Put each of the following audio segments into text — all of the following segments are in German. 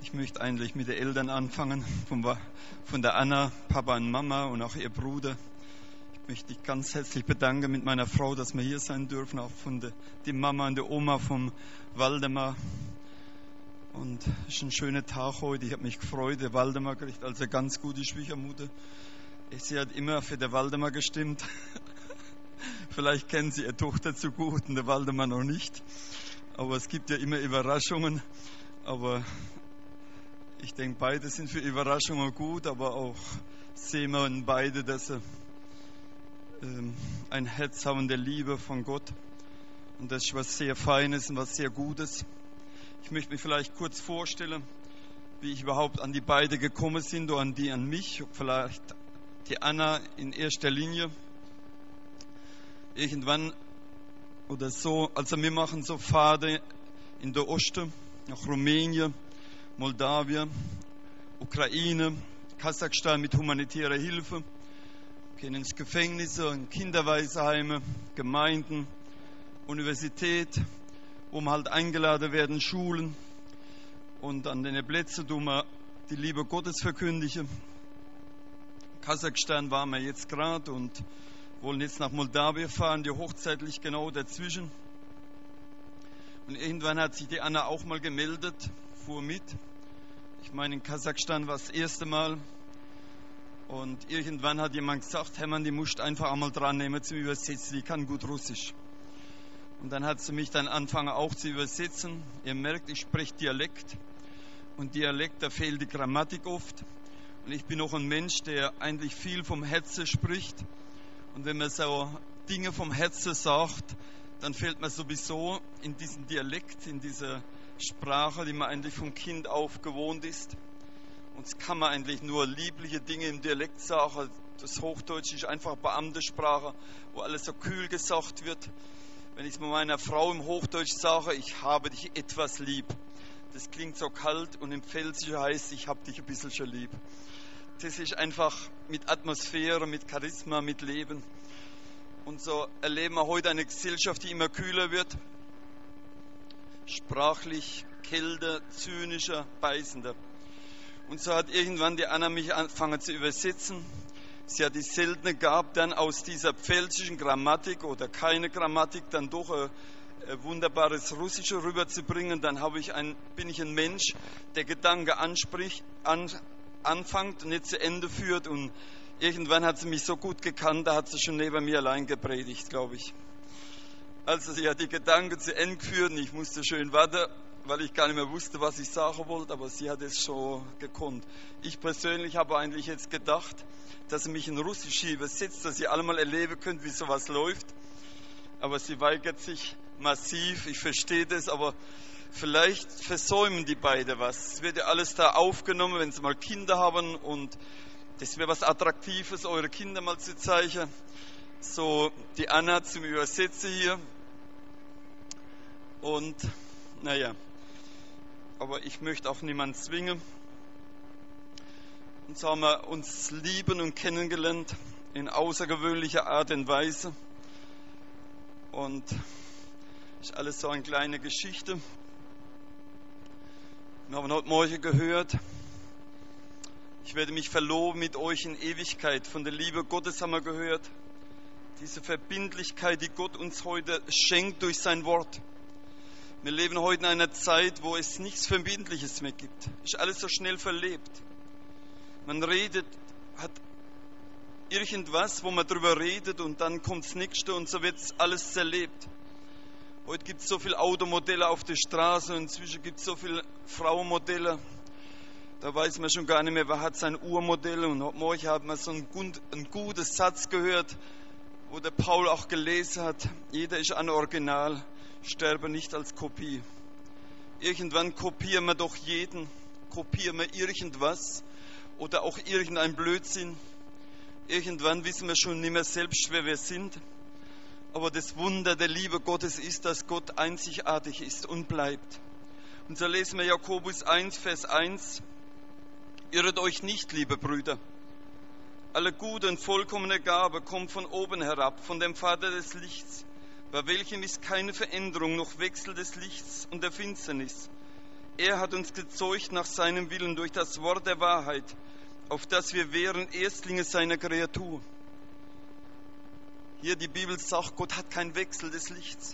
Ich möchte eigentlich mit den Eltern anfangen, von der Anna, Papa und Mama und auch ihr Bruder. Ich möchte dich ganz herzlich bedanken mit meiner Frau, dass wir hier sein dürfen, auch von die Mama und der Oma vom Waldemar. Und es ist ein schöner Tag heute, ich habe mich gefreut. Der Waldemar kriegt also eine ganz gute Schwiegermutter. Sie hat immer für den Waldemar gestimmt. Vielleicht kennen Sie ihre Tochter zu gut und der Waldemar noch nicht. Aber es gibt ja immer Überraschungen. Aber ich denke, beide sind für Überraschungen gut, aber auch sehen wir in beide, dass sie ein Herz haben der Liebe von Gott. Und das ist was sehr Feines und was sehr Gutes. Ich möchte mich vielleicht kurz vorstellen, wie ich überhaupt an die beiden gekommen bin oder an mich. Vielleicht die Anna in erster Linie. Irgendwann oder so, also wir machen so Pfade in der Osten, nach Rumänien, Moldawien, Ukraine, Kasachstan mit humanitärer Hilfe. Wir gehen ins Gefängnisse, in Kinderwaisenheime, Gemeinden, Universität, wo wir halt eingeladen werden, Schulen. Und an den Plätzen tun wir die Liebe Gottes verkündigen. Kasachstan waren wir jetzt gerade und wollen jetzt nach Moldawien fahren, die Hochzeit liegt genau dazwischen. Und irgendwann hat sich die Anna auch mal gemeldet, fuhr mit. Ich meine, in Kasachstan war es das erste Mal. Und irgendwann hat jemand gesagt, Hermann, die musst einfach einmal dran nehmen zum Übersetzen, die kann gut Russisch. Und dann hat sie mich dann angefangen auch zu übersetzen. Ihr merkt, ich spreche Dialekt. Und Dialekt, da fehlt die Grammatik oft. Und ich bin auch ein Mensch, der eigentlich viel vom Herzen spricht. Und wenn man so Dinge vom Herzen sagt, dann fällt man sowieso in diesen Dialekt, in diese Sprache, die man eigentlich vom Kind auf gewohnt ist. Uns kann man eigentlich nur liebliche Dinge im Dialekt sagen. Das Hochdeutsche ist einfach Beamtensprache, wo alles so kühl gesagt wird. Wenn ich es mit meiner Frau im Hochdeutsch sage, ich habe dich etwas lieb. Das klingt so kalt und im Pfälzischen heißt, ich habe dich ein bisschen schon lieb. Das ist einfach mit Atmosphäre, mit Charisma, mit Leben. Und so erleben wir heute eine Gesellschaft, die immer kühler wird. Sprachlich, kälter, zynischer, beißender. Und so hat irgendwann die Anna mich angefangen zu übersetzen. Sie hat die seltene Gabe, dann aus dieser pfälzischen Grammatik oder keine Grammatik dann doch ein wunderbares Russische rüberzubringen. Dann bin ich ein Mensch, der Gedanke anfängt und nicht zu Ende führt. Und irgendwann hat sie mich so gut gekannt, da hat sie schon neben mir allein gepredigt, glaube ich. Also sie hat die Gedanken zu Ende geführt und ich musste schön warten, weil ich gar nicht mehr wusste, was ich sagen wollte, aber sie hat es schon gekonnt. Ich persönlich habe eigentlich jetzt gedacht, dass sie mich in Russisch übersetzt, dass ihr alle mal erleben könnt, wie sowas läuft. Aber sie weigert sich massiv, ich verstehe das, aber vielleicht versäumen die beiden was. Es wird ja alles da aufgenommen, wenn sie mal Kinder haben und das wäre was Attraktives, eure Kinder mal zu zeigen. So die Anna zum Übersetzen hier. Und naja, aber ich möchte auch niemanden zwingen. Und so haben wir uns lieben und kennengelernt in außergewöhnlicher Art und Weise. Und ist alles so eine kleine Geschichte. Wir haben heute Morgen gehört, ich werde mich verloben mit euch in Ewigkeit. Von der Liebe Gottes haben wir gehört. Diese Verbindlichkeit, die Gott uns heute schenkt durch sein Wort. Wir leben heute in einer Zeit, wo es nichts Verbindliches mehr gibt. Ist alles so schnell verlebt. Man redet, hat irgendwas, wo man drüber redet und dann kommt das Nächste und so wird alles zerlebt. Heute gibt es so viele Automodelle auf der Straße und inzwischen gibt es so viele Frauenmodelle. Da weiß man schon gar nicht mehr, wer hat sein Urmodell. Und heute Morgen hat man so einen guten Satz gehört, wo der Paul auch gelesen hat. Jeder ist ein Original, sterbe nicht als Kopie. Irgendwann kopieren wir doch jeden, kopieren wir irgendwas oder auch irgendein Blödsinn. Irgendwann wissen wir schon nicht mehr selbst, wer wir sind. Aber das Wunder der Liebe Gottes ist, dass Gott einzigartig ist und bleibt. Und so lesen wir Jakobus 1, Vers 1. Irret euch nicht, liebe Brüder. Alle gute und vollkommene Gabe kommt von oben herab, von dem Vater des Lichts, bei welchem ist keine Veränderung noch Wechsel des Lichts und der Finsternis. Er hat uns gezeugt nach seinem Willen durch das Wort der Wahrheit, auf das wir wären Erstlinge seiner Kreatur. Hier die Bibel sagt, Gott hat keinen Wechsel des Lichts.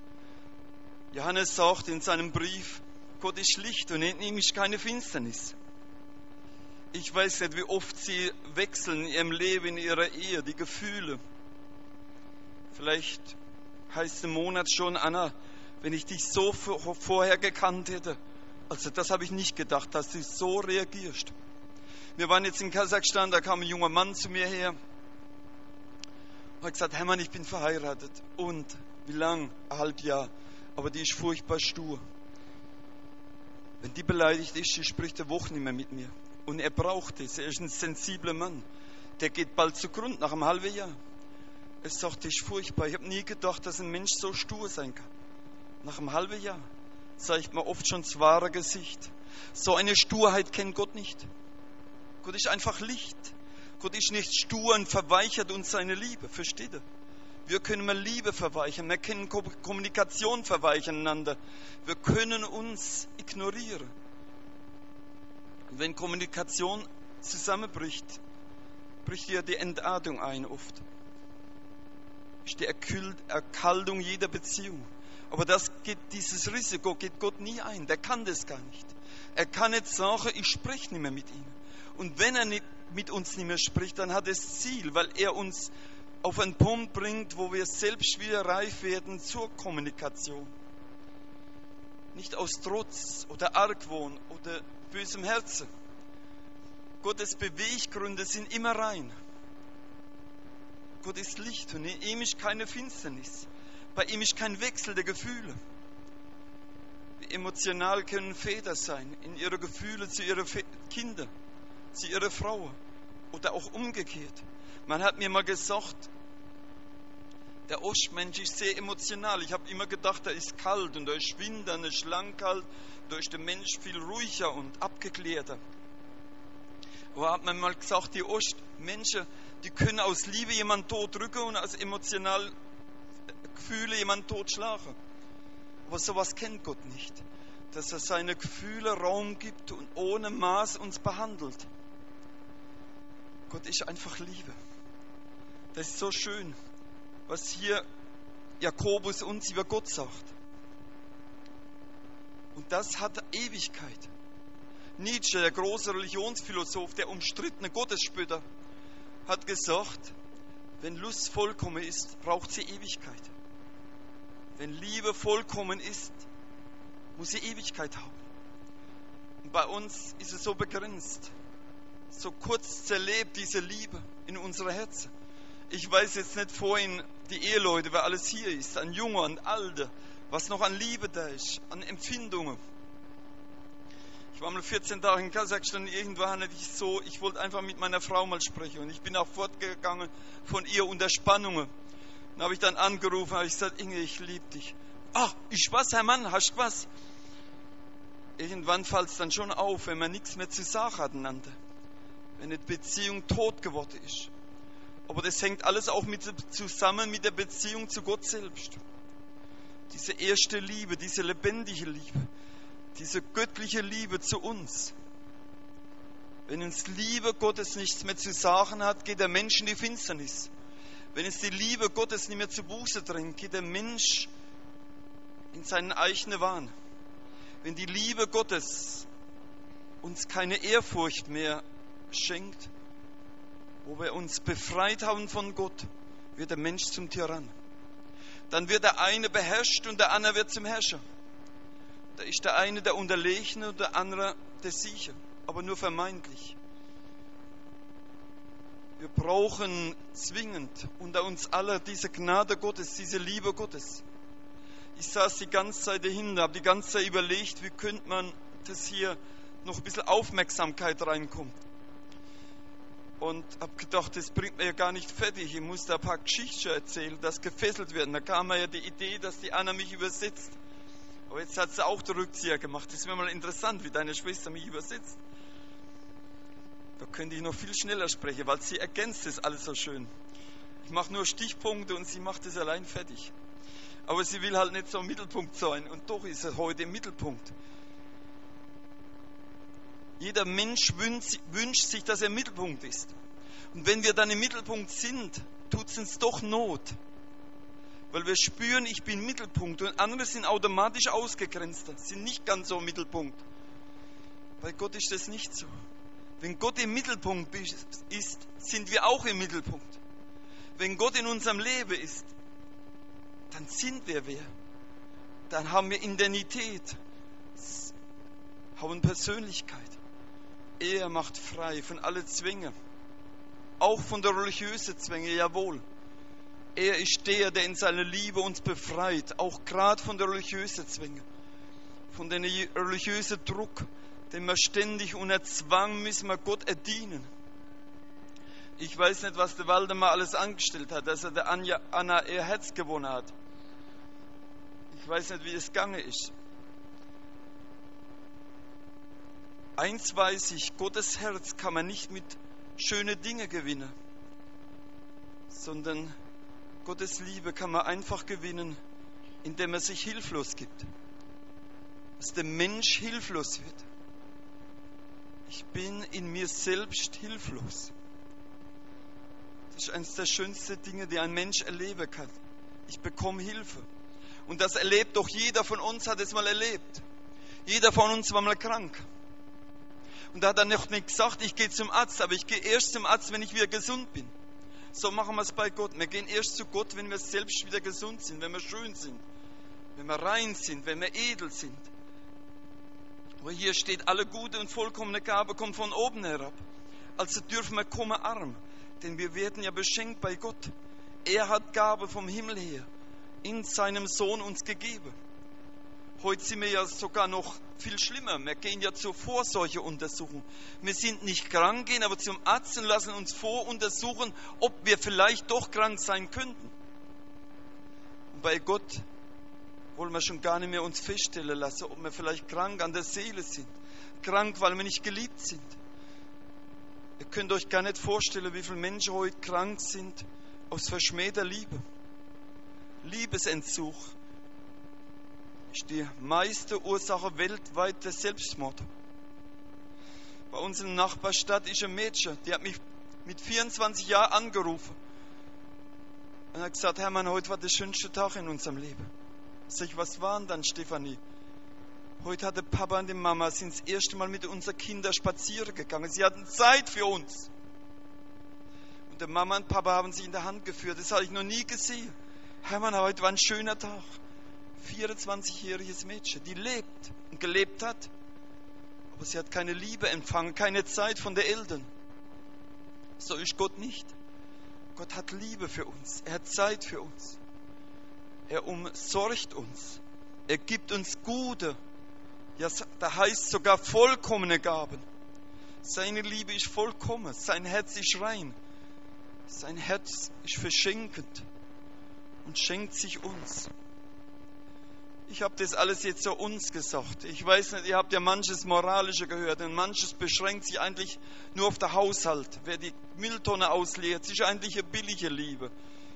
Johannes sagt in seinem Brief, Gott ist Licht und in ihm ist keine Finsternis. Ich weiß nicht, wie oft sie wechseln in ihrem Leben, in ihrer Ehe, die Gefühle. Vielleicht heißt es im Monat schon, Anna, wenn ich dich so vorher gekannt hätte, also das habe ich nicht gedacht, dass du so reagierst. Wir waren jetzt in Kasachstan, da kam ein junger Mann zu mir her und hat gesagt, Hermann, ich bin verheiratet. Und wie lang? Ein halbes Jahr. Aber die ist furchtbar stur. Wenn die beleidigt ist, sie spricht eine Woche nicht mehr mit mir. Und er braucht es. Er ist ein sensibler Mann. Der geht bald zugrunde nach einem halben Jahr. Er sagt, das ist furchtbar. Ich habe nie gedacht, dass ein Mensch so stur sein kann. Nach einem halben Jahr zeigt man oft schon das wahre Gesicht. So eine Sturheit kennt Gott nicht. Gott ist einfach Licht. Gott ist nicht stur und verweichert uns seine Liebe. Versteht ihr? Wir können mal Liebe verweichern. Wir können Kommunikation verweichern einander. Wir können uns ignorieren. Und wenn Kommunikation zusammenbricht, bricht ja die Entartung ein oft. Ist die Erkaltung jeder Beziehung. Aber dieses Risiko geht Gott nie ein. Der kann das gar nicht. Er kann nicht sagen, ich spreche nicht mehr mit ihm. Und wenn er mit uns nicht mehr spricht, dann hat es Ziel, weil er uns auf einen Punkt bringt, wo wir selbst wieder reif werden zur Kommunikation. Nicht aus Trotz oder Argwohn oder bösem Herzen. Gottes Beweggründe sind immer rein. Gott ist Licht und in ihm ist keine Finsternis. Bei ihm ist kein Wechsel der Gefühle. Wie emotional können Väter sein in ihre Gefühle zu ihren Kindern, zu ihrer Frau oder auch umgekehrt. Man hat mir mal gesagt, der Ostmensch ist sehr emotional. Ich habe immer gedacht, er ist kalt und da ist Wind, dann ist lang kalt, da ist der Mensch viel ruhiger und abgeklärter. Aber hat man mal gesagt, die Ostmenschen, die können aus Liebe jemanden totdrücken und aus emotionalen Gefühlen jemanden totschlagen. Aber sowas kennt Gott nicht. Dass er seine Gefühle Raum gibt und ohne Maß uns behandelt. Gott ist einfach Liebe. Das ist so schön, was hier Jakobus uns über Gott sagt. Und das hat Ewigkeit. Nietzsche, der große Religionsphilosoph, der umstrittene Gottesspötter, hat gesagt, wenn Lust vollkommen ist, braucht sie Ewigkeit. Wenn Liebe vollkommen ist, muss sie Ewigkeit haben. Und bei uns ist es so begrenzt, so kurz zerlebt diese Liebe in unsere Herzen. Ich weiß jetzt nicht vorhin, die Eheleute, wer alles hier ist, an Junge, an Alte, was noch an Liebe da ist, an Empfindungen. Ich war mal 14 Tage in Kasachstan, irgendwann hatte ich wollte einfach mit meiner Frau mal sprechen und ich bin auch fortgegangen von ihr unter Spannungen. Dann habe ich dann angerufen, habe ich gesagt, Inge, ich liebe dich. Ach, ich was, Herr Mann, hast du was? Irgendwann fällt es dann schon auf, wenn man nichts mehr zu sagen hat einander. Wenn eine Beziehung tot geworden ist. Aber das hängt alles auch zusammen mit der Beziehung zu Gott selbst. Diese erste Liebe, diese lebendige Liebe, diese göttliche Liebe zu uns. Wenn uns Liebe Gottes nichts mehr zu sagen hat, geht der Mensch in die Finsternis. Wenn es die Liebe Gottes nicht mehr zu Buße drängt, geht der Mensch in seinen eigenen Wahn. Wenn die Liebe Gottes uns keine Ehrfurcht mehr schenkt, wo wir uns befreit haben von Gott, wird der Mensch zum Tyrann. Dann wird der eine beherrscht und der andere wird zum Herrscher. Da ist der eine der Unterlegene und der andere der Sieger, aber nur vermeintlich. Wir brauchen zwingend unter uns alle diese Gnade Gottes, diese Liebe Gottes. Ich saß die ganze Zeit dahinter, habe die ganze Zeit überlegt, wie könnte man das hier noch ein bisschen Aufmerksamkeit reinkommt. Und habe gedacht, das bringt mir ja gar nicht fertig. Ich muss da ein paar Geschichten erzählen, dass gefesselt werden. Da kam mir ja die Idee, dass die Anna mich übersetzt. Aber jetzt hat sie auch den Rückzieher gemacht. Das wäre mal interessant, wie deine Schwester mich übersetzt. Da könnte ich noch viel schneller sprechen, weil sie ergänzt das alles so schön. Ich mache nur Stichpunkte und sie macht das allein fertig. Aber sie will halt nicht so im Mittelpunkt sein. Und doch ist sie heute im Mittelpunkt. Jeder Mensch wünscht sich, dass er im Mittelpunkt ist. Und wenn wir dann im Mittelpunkt sind, tut es uns doch Not. Weil wir spüren, ich bin Mittelpunkt und andere sind automatisch ausgegrenzter, sind nicht ganz so im Mittelpunkt. Bei Gott ist das nicht so. Wenn Gott im Mittelpunkt ist, sind wir auch im Mittelpunkt. Wenn Gott in unserem Leben ist, dann sind wir wer. Dann haben wir Identität, haben Persönlichkeit. Er macht frei von allen Zwängen, auch von der religiösen Zwänge, jawohl. Er ist der in seiner Liebe uns befreit, auch gerade von der religiösen Zwänge, von dem religiösen Druck, den wir ständig unter Zwang müssen wir Gott erdienen. Ich weiß nicht, was der Waldemar alles angestellt hat, dass er der Anna ihr Herz gewonnen hat. Ich weiß nicht, wie es gegangen ist. Eins weiß ich, Gottes Herz kann man nicht mit schönen Dingen gewinnen, sondern Gottes Liebe kann man einfach gewinnen, indem er sich hilflos gibt. Dass der Mensch hilflos wird. Ich bin in mir selbst hilflos. Das ist eines der schönsten Dinge, die ein Mensch erleben kann. Ich bekomme Hilfe. Und das erlebt doch jeder von uns, hat es mal erlebt. Jeder von uns war mal krank. Und da hat er noch nicht gesagt, ich gehe zum Arzt, aber ich gehe erst zum Arzt, wenn ich wieder gesund bin. So machen wir es bei Gott. Wir gehen erst zu Gott, wenn wir selbst wieder gesund sind, wenn wir schön sind, wenn wir rein sind, wenn wir edel sind. Aber hier steht, alle gute und vollkommene Gabe kommt von oben herab. Also dürfen wir kommen arm, denn wir werden ja beschenkt bei Gott. Er hat Gabe vom Himmel her in seinem Sohn uns gegeben. Heute sind wir ja sogar noch viel schlimmer. Wir gehen ja zur Vorsorgeuntersuchung. Wir sind nicht krank, gehen aber zum Arzt und lassen uns voruntersuchen, ob wir vielleicht doch krank sein könnten. Und bei Gott wollen wir schon gar nicht mehr uns feststellen lassen, ob wir vielleicht krank an der Seele sind. Krank, weil wir nicht geliebt sind. Ihr könnt euch gar nicht vorstellen, wie viele Menschen heute krank sind aus verschmähter Liebe. Liebesentzug ist die meiste Ursache weltweit des Selbstmords. Bei uns in der Nachbarstadt ist ein Mädchen, die hat mich mit 24 Jahren angerufen und hat gesagt, Hermann, heute war der schönste Tag in unserem Leben. Sag ich, was war denn dann, Stefanie? Heute hat der Papa und die Mama sind das erste Mal mit unseren Kindern spazieren gegangen. Sie hatten Zeit für uns. Und der Mama und Papa haben sich in der Hand geführt. Das habe ich noch nie gesehen. Hermann, heute war ein schöner Tag. 24-jähriges Mädchen, die lebt und gelebt hat. Aber sie hat keine Liebe empfangen, keine Zeit von den Eltern. So ist Gott nicht. Gott hat Liebe für uns. Er hat Zeit für uns. Er umsorgt uns. Er gibt uns gute, ja, da heißt sogar vollkommene Gaben. Seine Liebe ist vollkommen. Sein Herz ist rein. Sein Herz ist verschenkend und schenkt sich uns. Ich habe das alles jetzt so uns gesagt. Ich weiß nicht, ihr habt ja manches Moralische gehört und manches beschränkt sich eigentlich nur auf den Haushalt. Wer die Mülltonne ausleert, ist eigentlich eine billige Liebe.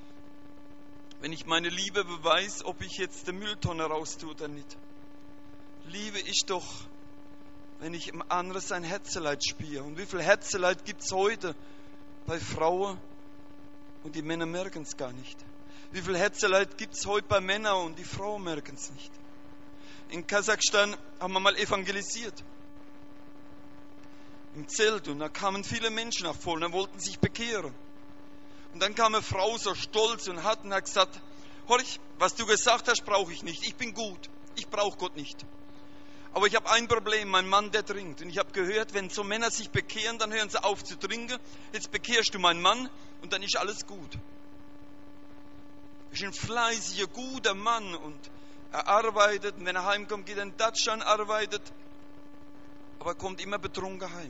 Wenn ich meine Liebe beweise, ob ich jetzt die Mülltonne raustue oder nicht. Liebe ist doch, wenn ich im anderen sein Herzeleid spüre. Und wie viel Herzeleid gibt es heute bei Frauen und die Männer merken es gar nicht. Wie viel Herzeleid gibt es heute bei Männern und die Frauen merken es nicht. In Kasachstan haben wir mal evangelisiert. Im Zelt. Und da kamen viele Menschen nach vorne und wollten sich bekehren. Und dann kam eine Frau so stolz und hat gesagt, horch, was du gesagt hast, brauche ich nicht. Ich bin gut. Ich brauche Gott nicht. Aber ich habe ein Problem, mein Mann, der trinkt. Und ich habe gehört, wenn so Männer sich bekehren, dann hören sie auf zu trinken. Jetzt bekehrst du meinen Mann und dann ist alles gut. Er ist ein fleißiger, guter Mann und er arbeitet. Und wenn er heimkommt, geht er in Deutschland, arbeitet. Aber er kommt immer betrunken heim.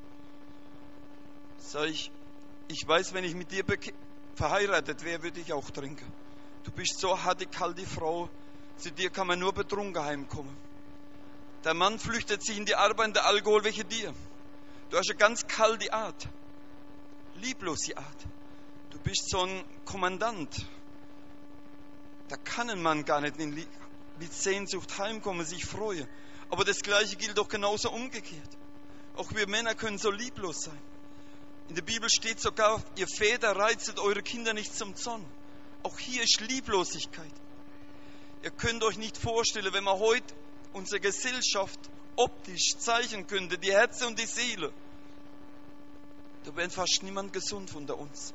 Sag ich weiß, wenn ich mit dir verheiratet wäre, würde ich auch trinken. Du bist so harte, kalte Frau. Zu dir kann man nur betrunken heimkommen. Der Mann flüchtet sich in die Arbeit und der Alkohol welche dir. Du hast eine ganz kalte Art. Lieblose Art. Du bist so ein Kommandant. Da kann ein Mann gar nicht mit Sehnsucht heimkommen, sich freuen. Aber das Gleiche gilt doch genauso umgekehrt. Auch wir Männer können so lieblos sein. In der Bibel steht sogar, ihr Väter reizet eure Kinder nicht zum Zorn. Auch hier ist Lieblosigkeit. Ihr könnt euch nicht vorstellen, wenn man heute unsere Gesellschaft optisch zeichnen könnte, die Herzen und die Seele, da wäre fast niemand gesund unter uns.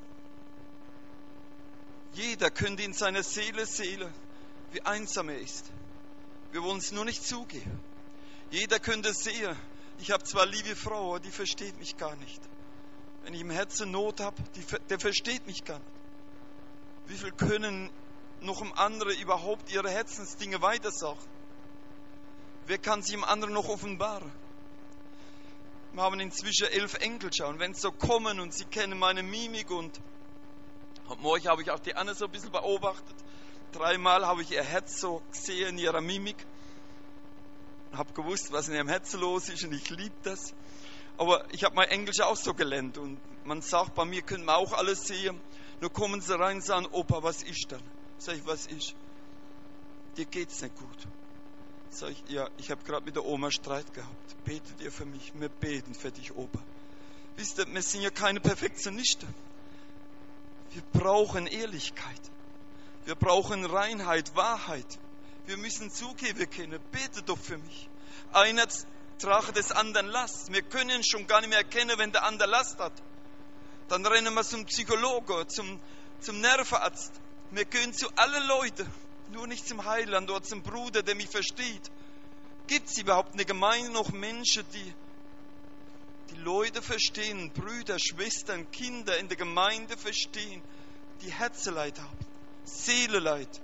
Jeder könnte in seiner Seele sehen, wie einsam er ist. Wir wollen es nur nicht zugeben. Jeder könnte sehen, ich habe zwar liebe Frau, aber die versteht mich gar nicht. Wenn ich im Herzen Not habe, der versteht mich gar nicht. Wie viel können noch im anderen überhaupt ihre Herzensdinge weitersagen? Wer kann sich im anderen noch offenbaren? Wir haben inzwischen 11 Enkel schon. Wenn sie so kommen und sie kennen meine Mimik und heute Morgen habe ich auch die Anne so ein bisschen beobachtet. 3-mal habe ich ihr Herz so gesehen in ihrer Mimik. Ich habe gewusst, was in ihrem Herzen los ist und ich liebe das. Aber ich habe mein Englisch auch so gelernt und man sagt, bei mir können wir auch alles sehen. Nur kommen sie rein und sagen, Opa, was ist denn? Sag ich, was ist? Dir geht's nicht gut. Sag ich, ja, ich habe gerade mit der Oma Streit gehabt. Betet ihr für mich? Wir beten für dich, Opa. Wisst ihr, wir sind ja keine Perfektionisten. Wir brauchen Ehrlichkeit. Wir brauchen Reinheit, Wahrheit. Wir müssen zugeben können. Betet doch für mich. Einer trage des anderen Last. Wir können schon gar nicht mehr erkennen, wenn der andere Last hat. Dann rennen wir zum Psychologen, zum Nervenarzt. Wir gehen zu allen Leuten, nur nicht zum Heiland oder zum Bruder, der mich versteht. Gibt es überhaupt eine Gemeinde noch Menschen, die Leute verstehen, Brüder, Schwestern, Kinder in der Gemeinde verstehen, die Herzeleid haben, Seeleleid?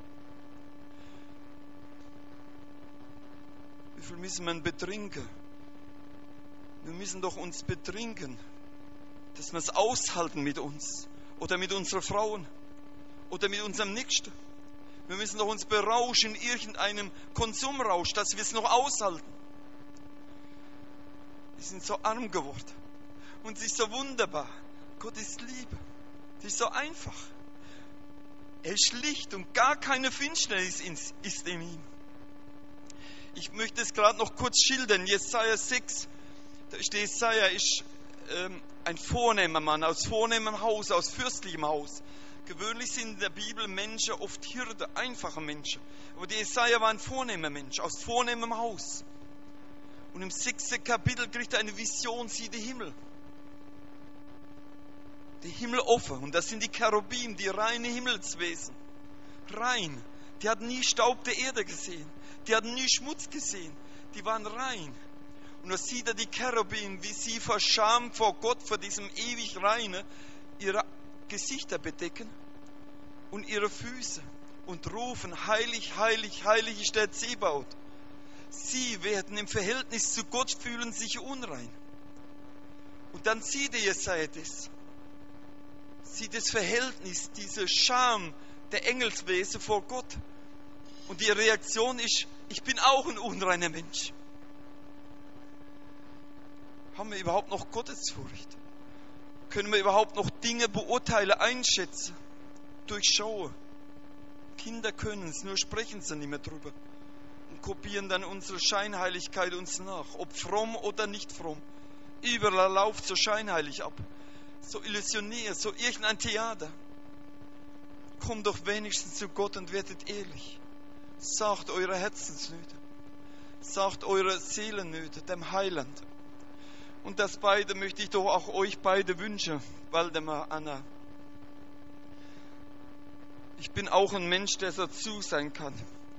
Wie viel müssen wir betrinken? Wir müssen doch uns betrinken, dass wir es aushalten mit uns oder mit unseren Frauen oder mit unserem Nächsten. Wir müssen doch uns berauschen in irgendeinem Konsumrausch, dass wir es noch aushalten. Wir sind so arm geworden und es ist so wunderbar. Gott ist Liebe. Es ist so einfach. Er ist Licht und gar keine Finsternis ist in ihm. Ich möchte es gerade noch kurz schildern. Jesaja 6, da steht, Jesaja ist ein vornehmer Mann, aus vornehmem Haus, aus fürstlichem Haus. Gewöhnlich sind in der Bibel Menschen oft Hirte, einfache Menschen. Aber der Jesaja war ein vornehmer Mensch, aus vornehmem Haus. Und im 6. Kapitel kriegt er eine Vision, sieht die Himmel. Die Himmel offen. Und das sind die Cherubim, die reine Himmelswesen. Rein. Die hatten nie Staub der Erde gesehen. Die hatten nie Schmutz gesehen. Die waren rein. Und da sieht er die Cherubim, wie sie vor Scham vor Gott, vor diesem ewig Reine, ihre Gesichter bedecken und ihre Füße und rufen, heilig, heilig, heilig ist der Zebaoth. Sie werden im Verhältnis zu Gott fühlen sich unrein. Und dann sieht er Jesaja das. Sieht das Verhältnis, diese Scham der Engelswesen vor Gott. Und die Reaktion ist, ich bin auch ein unreiner Mensch. Haben wir überhaupt noch Gottesfurcht? Können wir überhaupt noch Dinge beurteilen, einschätzen, durchschauen? Kinder können es, nur sprechen sie nicht mehr drüber. Und kopieren dann unsere Scheinheiligkeit uns nach, ob fromm oder nicht fromm. Überall läuft so scheinheilig ab, so illusionär, so irgendein Theater. Kommt doch wenigstens zu Gott und werdet ehrlich. Sagt eure Herzensnöte, sagt eure Seelennöte dem Heiland. Und das beide möchte ich doch auch euch beide wünschen, Waldemar, Anna. Ich bin auch ein Mensch, der so zu sein kann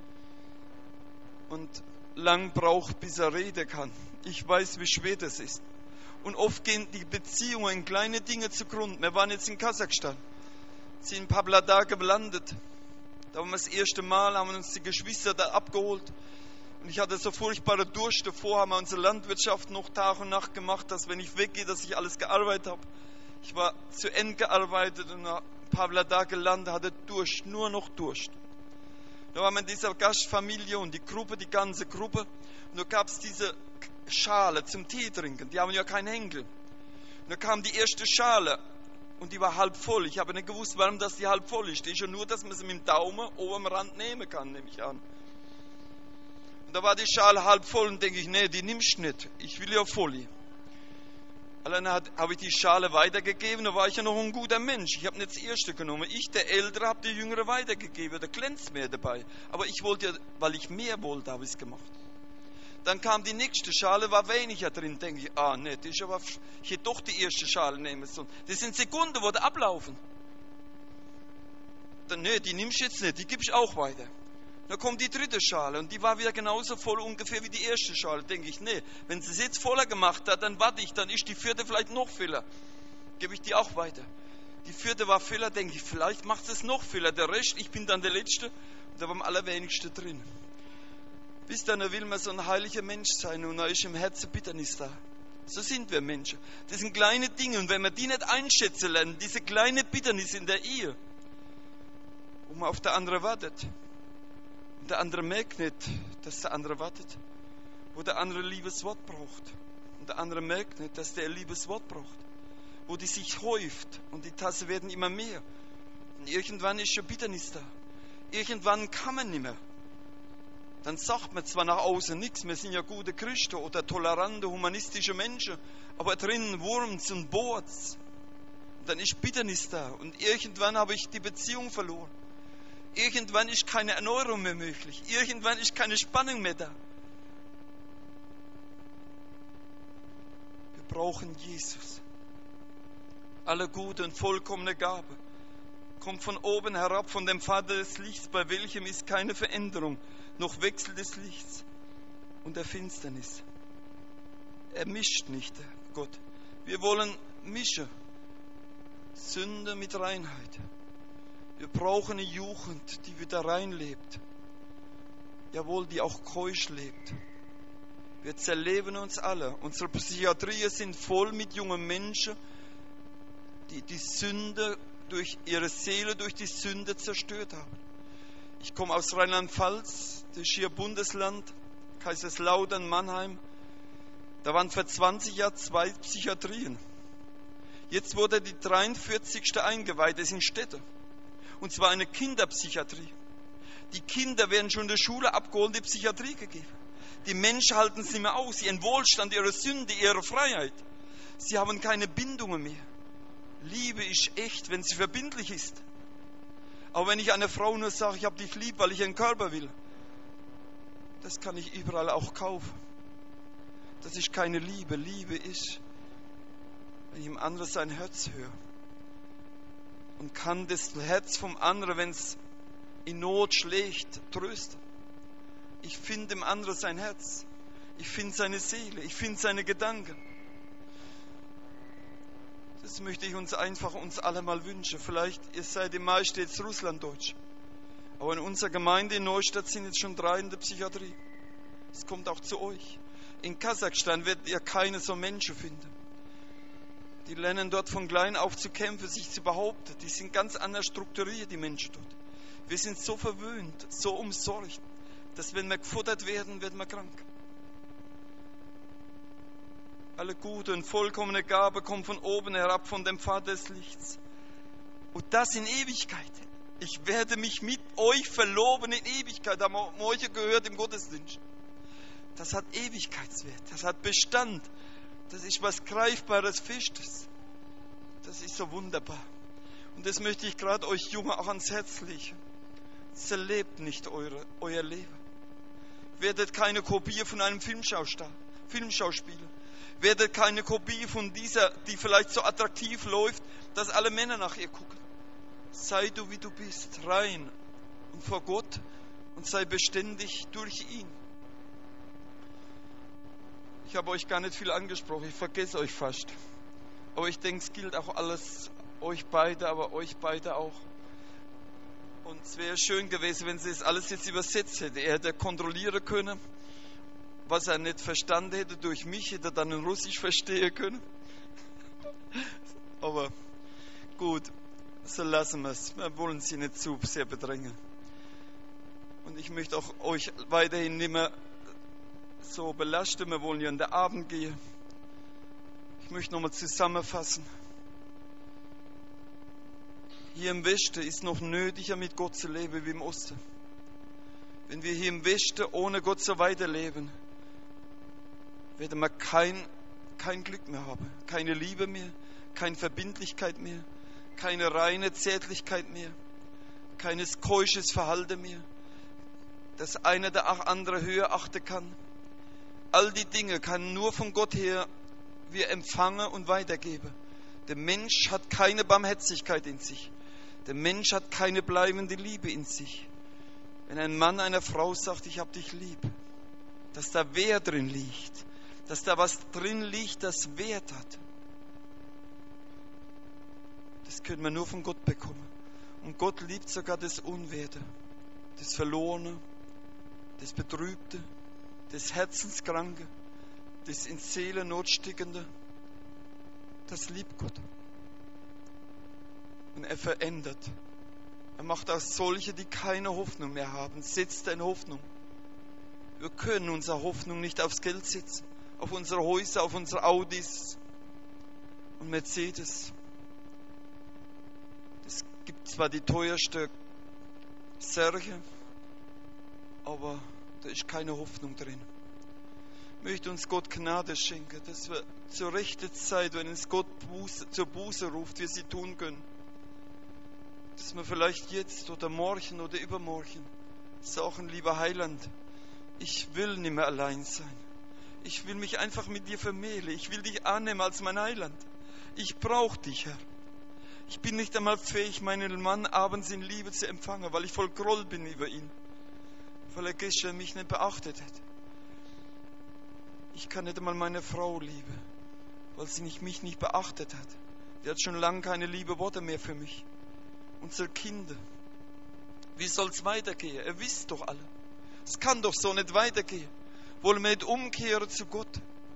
und lang braucht, bis er reden kann. Ich weiß, wie schwer das ist. Und oft gehen die Beziehungen in kleine Dinge zugrunde. Wir waren jetzt in Kasachstan, sind in Pavlodar gelandet. Da waren wir das erste Mal, haben uns die Geschwister da abgeholt. Und ich hatte so furchtbare Durst davor, haben wir unsere Landwirtschaft noch Tag und Nacht gemacht, dass wenn ich weggehe, dass ich alles gearbeitet habe. Ich war zu Ende gearbeitet und nach Pavlodar gelandet, hatte Durst, nur noch Durst. Da waren wir in dieser Gastfamilie und die Gruppe, die ganze Gruppe. Und da gab es diese Schale zum Tee trinken, die haben ja keinen Henkel. Und da kam die erste Schale und die war halb voll. Ich habe nicht gewusst, warum das die halb voll ist. Die ist ja nur, dass man sie mit dem Daumen oben am Rand nehmen kann, nehme ich an. Da war die Schale halb voll und denke ich, nee, die nimmst du nicht. Ich will ja voll. Alleine habe ich die Schale weitergegeben, da war ich ja noch ein guter Mensch. Ich habe nicht das Erste genommen. Ich, der Ältere, habe die Jüngere weitergegeben. Da glänzt mehr dabei. Aber ich wollte ja, weil ich mehr wollte, habe ich es gemacht. Dann kam die nächste Schale, war weniger drin. Denke ich, nee, das ist aber, ich hätte doch die erste Schale nehmen sollen. Das sind Sekunden, wo da ablaufen. Dann, nee, die nimmst du jetzt nicht, die gibst du auch weiter. Dann kommt die dritte Schale und die war wieder genauso voll ungefähr wie die erste Schale. Denke ich, nee, wenn sie es jetzt voller gemacht hat, dann warte ich, dann ist die vierte vielleicht noch voller. Gebe ich die auch weiter. Die vierte war voller, denke ich, vielleicht macht es noch voller. Der Rest, ich bin dann der Letzte und da war am allerwenigsten drin. Bis dann will man so ein heiliger Mensch sein und da ist im Herzen Bitternis da. So sind wir Menschen. Das sind kleine Dinge und wenn wir die nicht einschätzen lernen, diese kleine Bitternis in der Ehe, wo man auf der andere wartet, und der andere merkt nicht, dass der andere wartet. Wo der andere liebes Wort braucht. Und der andere merkt nicht, dass der liebes Wort braucht. Wo die sich häuft und die Tasse werden immer mehr. Und irgendwann ist schon Bitternis da. Irgendwann kann man nicht mehr. Dann sagt man zwar nach außen nichts, wir sind ja gute Christen oder tolerante, humanistische Menschen, aber drinnen wurmt's und bohrt's. Und dann ist Bitternis da und irgendwann habe ich die Beziehung verloren. Irgendwann ist keine Erneuerung mehr möglich. Irgendwann ist keine Spannung mehr da. Wir brauchen Jesus. Alle gute und vollkommene Gabe kommt von oben herab, von dem Vater des Lichts, bei welchem ist keine Veränderung, noch Wechsel des Lichts und der Finsternis. Er mischt nicht, Gott. Wir wollen mischen. Sünde mit Reinheit. Wir brauchen eine Jugend, die wieder reinlebt. Jawohl, die auch keusch lebt. Wir zerleben uns alle. Unsere Psychiatrien sind voll mit jungen Menschen, die die Sünde durch ihre Seele, durch die Sünde zerstört haben. Ich komme aus Rheinland-Pfalz, das ist hier Bundesland, Kaiserslautern, Mannheim. Da waren vor 20 Jahren 2 Psychiatrien. Jetzt wurde die 43. eingeweiht, das sind Städte. Und zwar eine Kinderpsychiatrie. Die Kinder werden schon in der Schule abgeholt, in die Psychiatrie gegeben. Die Menschen halten es nicht mehr aus, ihren Wohlstand, ihre Sünde, ihre Freiheit. Sie haben keine Bindungen mehr. Liebe ist echt, wenn sie verbindlich ist. Aber wenn ich einer Frau nur sage, ich habe dich lieb, weil ich einen Körper will, das kann ich überall auch kaufen. Das ist keine Liebe. Liebe ist, wenn ich im anderen sein Herz höre. Und kann das Herz vom anderen, wenn es in Not schlägt, trösten. Ich finde im anderen sein Herz. Ich finde seine Seele. Ich finde seine Gedanken. Das möchte ich uns alle mal wünschen. Vielleicht, ihr seid im meisten jetzt Russlanddeutsch. Aber in unserer Gemeinde in Neustadt sind jetzt schon 3 in der Psychiatrie. Es kommt auch zu euch. In Kasachstan werdet ihr keine so Menschen finden. Die lernen dort von klein auf zu kämpfen, sich zu behaupten. Die sind ganz anders strukturiert, die Menschen dort. Wir sind so verwöhnt, so umsorgt, dass wenn wir gefuttert werden, werden wir krank. Alle gute und vollkommene Gabe kommt von oben herab, von dem Vater des Lichts. Und das in Ewigkeit. Ich werde mich mit euch verloben in Ewigkeit. Haben wir heute gehört im Gottesdienst. Das hat Ewigkeitswert. Das hat Bestand. Das ist was Greifbares, Festes. Das ist so wunderbar. Und das möchte ich gerade euch Jungen auch ans Herz legen. Zerlebt nicht euer Leben. Werdet keine Kopie von einem Filmschauspieler. Werdet keine Kopie von dieser, die vielleicht so attraktiv läuft, dass alle Männer nach ihr gucken. Sei du, wie du bist, rein und vor Gott und sei beständig durch ihn. Ich habe euch gar nicht viel angesprochen, ich vergesse euch fast. Aber ich denke, es gilt auch alles, euch beide, aber euch beide auch. Und es wäre schön gewesen, wenn sie das alles jetzt übersetzt hätte. Er hätte kontrollieren können, was er nicht verstanden hätte durch mich, hätte er dann in Russisch verstehen können. Aber gut, so lassen wir es. Wir wollen sie nicht zu sehr bedrängen. Und ich möchte auch euch weiterhin nicht mehr so belasten. Wir wollen ja in den Abend gehen. Ich möchte nochmal zusammenfassen. Hier im Westen ist noch nötiger, mit Gott zu leben wie im Osten. Wenn wir hier im Westen ohne Gott so weiterleben, werden wir kein kein Glück mehr habe, keine Liebe mehr, keine Verbindlichkeit mehr, keine reine Zärtlichkeit mehr, keines keusches Verhalten mehr, dass einer der andere höher achten kann. All die Dinge kann nur von Gott her wir empfangen und weitergeben. Der Mensch hat keine Barmherzigkeit in sich. Der Mensch hat keine bleibende Liebe in sich. Wenn ein Mann einer Frau sagt, ich hab dich lieb, dass da Wert drin liegt, dass da was drin liegt, das Wert hat. Das können wir nur von Gott bekommen. Und Gott liebt sogar das Unwerte, das Verlorene, das Betrübte, das Herzenskranke, das in Seelennot stickende. Das liebt Gott. Und er verändert. Er macht aus solche, die keine Hoffnung mehr haben, setzt eine Hoffnung. Wir können unsere Hoffnung nicht aufs Geld setzen, auf unsere Häuser, auf unsere Audis und Mercedes. Es gibt zwar die teuerste Särge, aber da ist keine Hoffnung drin. Möchte uns Gott Gnade schenken, dass wir zur rechten Zeit, wenn uns Gott zur Buße ruft, wir sie tun können. Dass wir vielleicht jetzt oder morgen oder übermorgen sagen, lieber Heiland, ich will nicht mehr allein sein. Ich will mich einfach mit dir vermählen. Ich will dich annehmen als mein Heiland. Ich brauche dich, Herr. Ich bin nicht einmal fähig, meinen Mann abends in Liebe zu empfangen, weil ich voll Groll bin über ihn. Weil er gestern mich nicht beachtet hat. Ich kann nicht einmal meine Frau lieben, weil sie mich nicht beachtet hat. Die hat schon lange keine liebe Worte mehr für mich. Unsere Kinder. Wie soll es weitergehen? Ihr wisst doch alle. Es kann doch so nicht weitergehen. Wollen wir nicht umkehren zu Gott?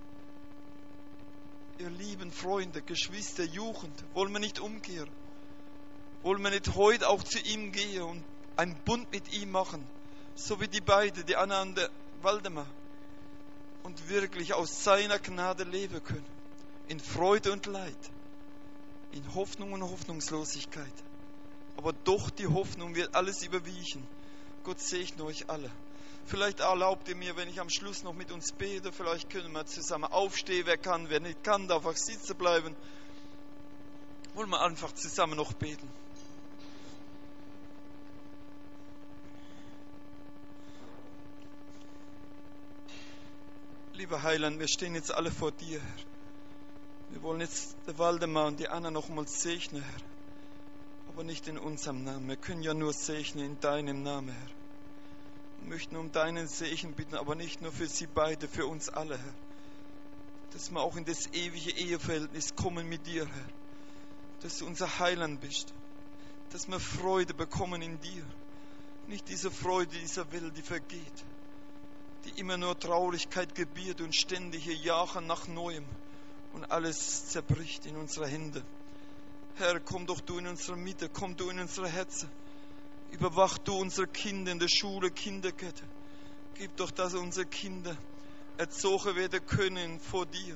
Ihr lieben Freunde, Geschwister, Jugend, wollen wir nicht umkehren? Wollen wir nicht heute auch zu ihm gehen und einen Bund mit ihm machen? So wie die beiden, die Anna und der Waldemar. Und wirklich aus seiner Gnade leben können. In Freude und Leid. In Hoffnung und Hoffnungslosigkeit. Aber doch die Hoffnung wird alles überwiegen. Gott segne euch alle. Vielleicht erlaubt ihr mir, wenn ich am Schluss noch mit uns bete, vielleicht können wir zusammen aufstehen. Wer kann, wer nicht kann, darf auch sitzen bleiben. Wollen wir einfach zusammen noch beten. Lieber Heiland, wir stehen jetzt alle vor dir, Herr. Wir wollen jetzt der Waldemar und die Anna nochmals segnen, Herr. Aber nicht in unserem Namen. Wir können ja nur segnen in deinem Namen, Herr. Wir möchten um deinen Segen bitten, aber nicht nur für sie beide, für uns alle, Herr. Dass wir auch in das ewige Eheverhältnis kommen mit dir, Herr. Dass du unser Heiland bist. Dass wir Freude bekommen in dir. Nicht diese Freude dieser Welt, die vergeht. Die immer nur Traurigkeit gebiert und ständige Jagen nach Neuem. Und alles zerbricht in unsere Hände. Herr, komm doch du in unsere Mitte, komm du in unsere Herzen. Überwach du unsere Kinder in der Schule, Kinderkette. Gib doch, dass unsere Kinder erzogen werden können vor dir.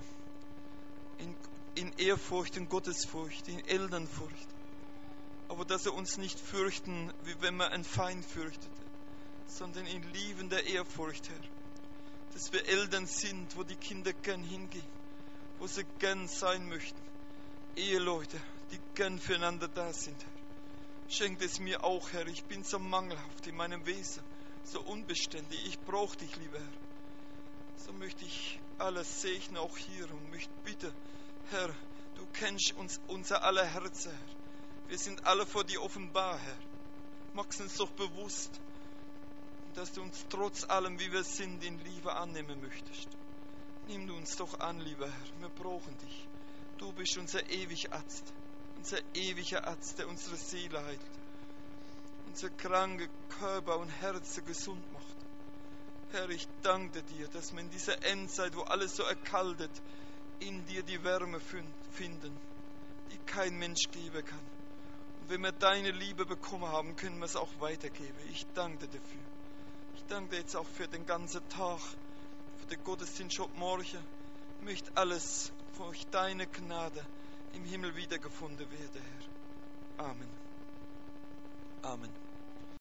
In Ehrfurcht, in Gottesfurcht, in Elternfurcht. Aber dass sie uns nicht fürchten, wie wenn man einen Feind fürchtete, sondern in liebender Ehrfurcht, Herr. Dass wir Eltern sind, wo die Kinder gern hingehen, wo sie gern sein möchten. Eheleute, die gern füreinander da sind, Herr. Schenk es mir auch, Herr. Ich bin so mangelhaft in meinem Wesen, so unbeständig. Ich brauche dich, lieber Herr. So möchte ich alles segnen, auch hier, und möchte bitte, Herr, du kennst unser aller Herzen, Herr. Wir sind alle vor dir offenbar, Herr. Mach's uns doch bewusst, dass du uns trotz allem, wie wir sind, in Liebe annehmen möchtest. Nimm du uns doch an, lieber Herr. Wir brauchen dich. Du bist unser ewiger Arzt. Unser ewiger Arzt, der unsere Seele heilt. Unser kranke Körper und Herzen gesund macht. Herr, ich danke dir, dass wir in dieser Endzeit, wo alles so erkaltet, in dir die Wärme finden, die kein Mensch geben kann. Und wenn wir deine Liebe bekommen haben, können wir es auch weitergeben. Ich danke dir dafür. Ich danke dir jetzt auch für den ganzen Tag, für den Gottesdienst heute Morgen. Ich möchte alles durch deine Gnade im Himmel wiedergefunden werden, Herr. Amen. Amen.